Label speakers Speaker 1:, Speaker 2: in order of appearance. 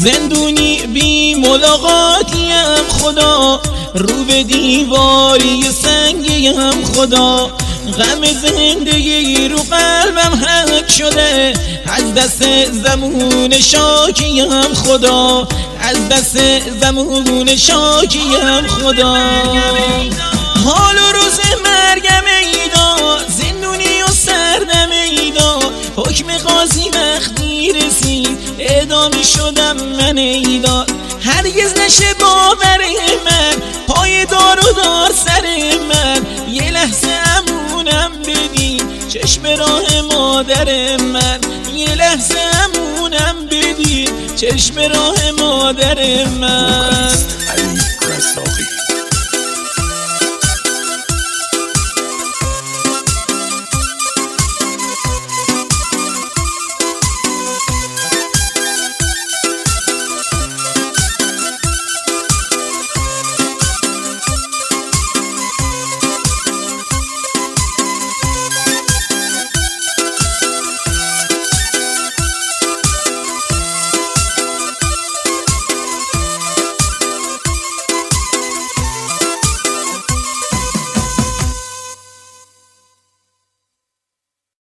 Speaker 1: زندونی بی ملاقاتیم خدا، رو به دیواری سنگیم خدا. غم زندگی رو قلبم حک شده، از دست زمون شاکیم خدا، از دست زمون شاکیم خدا. حال و روز مرگم ایدا، زندونی و سردم ایدا. حکم قاضی وقتی رسید اعدامی شدم من ایدا. هرگز نشه باور من، پای دار و دار سر من. یه لحظه امونم بدین چشم راه مادر من. یه لحظه امونم بدین چشم راه مادر من.